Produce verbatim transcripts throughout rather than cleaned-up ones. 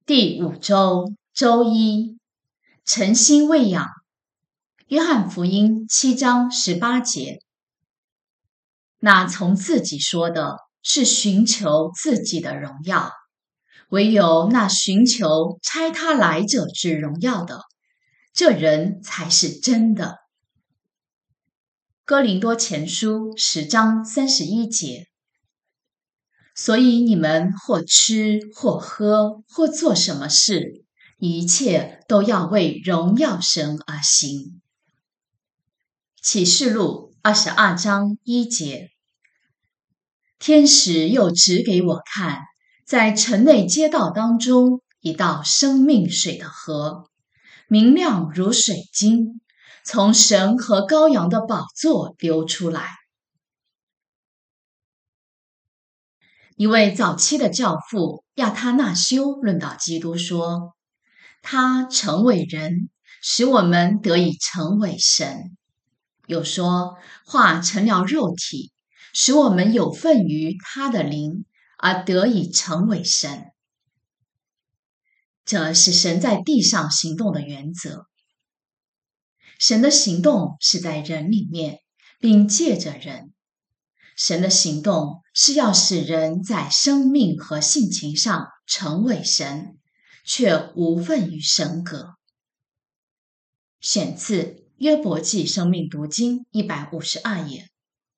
第五周周一，诚心喂养。约翰福音七章十八节。那从自己说的是寻求自己的荣耀，唯有那寻求差他来者之荣耀的，这人才是真的。哥林多前书十章三十一节。所以你们或吃或喝或做什么事，一切都要为荣耀神而行。启示录二十二章一节。天使又指给我看，在城内街道当中一道生命水的河，明亮如水晶，从神和羔羊的宝座流出来。一位早期的教父亚他那修论到基督说，他成为人，使我们得以成为神。又说，化成了肉体，使我们有份于他的灵，而得以成为神。这是神在地上行动的原则。神的行动是在人里面，并借着人。神的行动是要使人在生命和性情上成为神，却无份于神格。选自约伯记生命读经一百五十二页。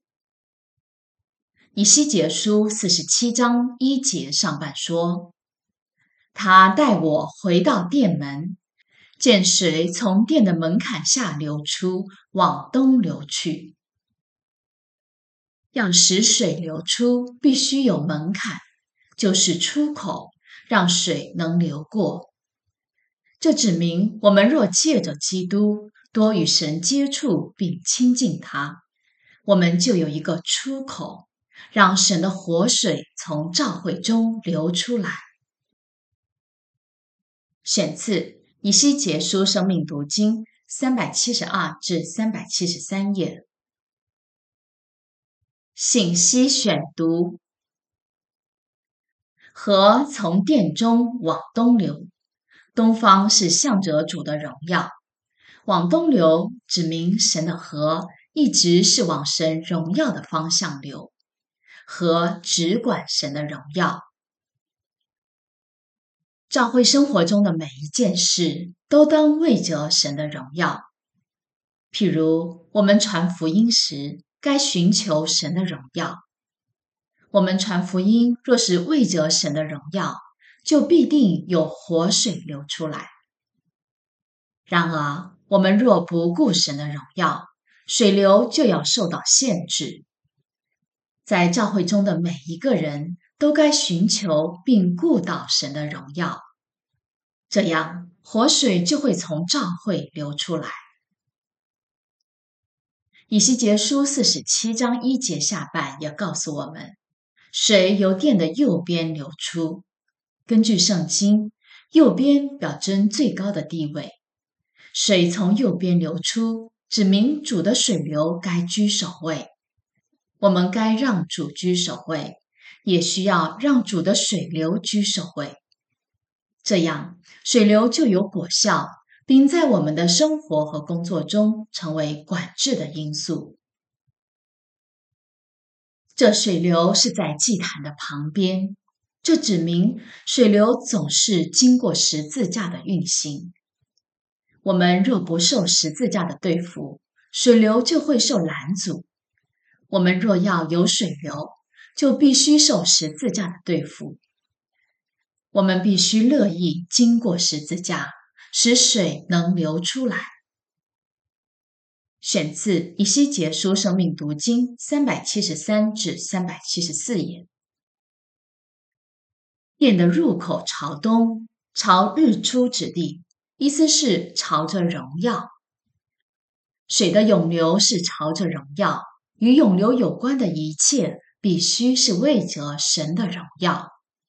以西结书四十七章一节上半说，他带我回到殿门，见水从殿的门槛下流出，往东流去。要使水流出，必须有门槛，就是出口，让水能流过。这指明我们若借着基督多与神接触并亲近他，我们就有一个出口，让神的活水从召会中流出来。选自以西结书生命读经三百七十二至三百七十三页。信息选读。河从殿中往东流，东方是向着主的荣耀，往东流指明神的河一直是往神荣耀的方向流，河只管神的荣耀。教会生活中的每一件事都当为着神的荣耀。譬如我们传福音时，该寻求神的荣耀。我们传福音若是为着神的荣耀，就必定有活水流出来。然而，我们若不顾神的荣耀，水流就要受到限制。在教会中的每一个人都该寻求并顾到神的荣耀，这样活水就会从教会流出来。以西结书四十七章一节下半也告诉我们，水由殿的右边流出。根据圣经，右边表征最高的地位。水从右边流出，指明主的水流该居首位。我们该让主居首位，也需要让主的水流居首位。这样，水流就有果效，并在我们的生活和工作中成为管制的因素。这水流是在祭坛的旁边，这指明水流总是经过十字架的运行。我们若不受十字架的对付，水流就会受拦阻。我们若要有水流，就必须受十字架的对付。我们必须乐意经过十字架，使水能流出来。选自以西结书生命读经三百七十三至三百七十四页。殿的入口朝东，朝日出之地，意思是朝着荣耀。水的涌流是朝着荣耀，与涌流有关的一切必须是为着神的荣耀。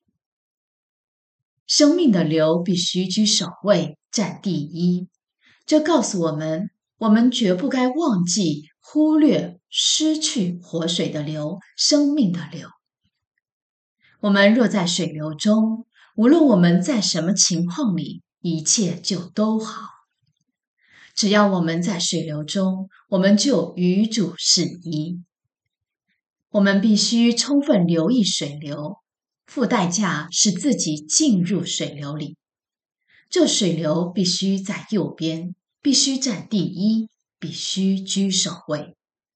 生命的流必须居首位，占第一。这告诉我们，我们绝不该忘记、忽略、失去活水的流、生命的流。我们若在水流中， 无论我们在什么情况里，一切就都好。只要我们在水流中，我们就与主是一。我们必须充分留意水流，付代价使自己进入水流里。这水流必须在右边，必须占第一，必须居首位。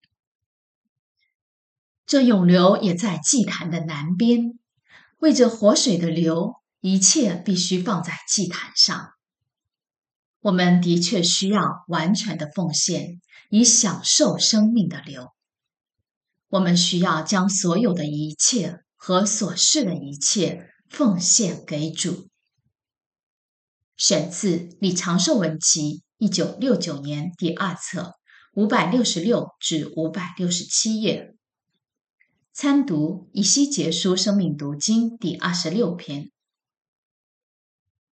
这涌流也在祭坛的南边，为着活水的流，一切必须放在祭坛上。我们的确需要完全的奉献，以享受生命的流。我们需要将所有的一切和所是的一切奉献给主。选自李长寿文集一九六九年第二册五百六十六至五百六十七页。参读以西结书生命读经第二十六篇。